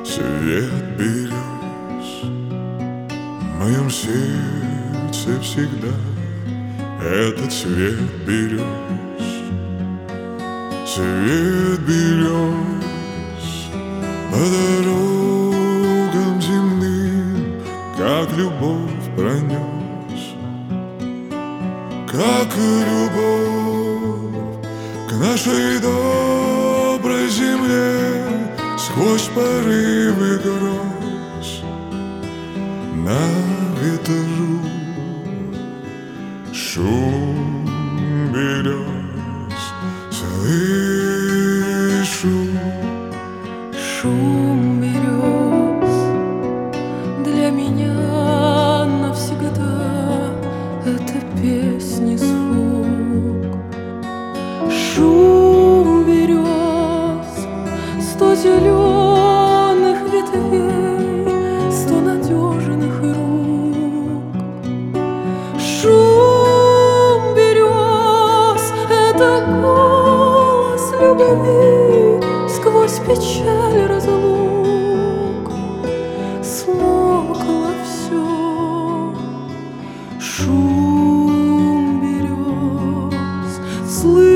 Цвет берез в моем сердце всегда. Это цвет берез, цвет берез по дорогам земным, как любовь пронес, как любовь к нашей доброй земле сквозь порывы гроз на ветру. Шум берез слышу. Шум берез для меня навсегда — это песни звук. Шум берез, 100 зеленых ветвей, 100 надежных рук. Шум берез — это голос любви сквозь печаль разлук. Смолкло все. Шум берез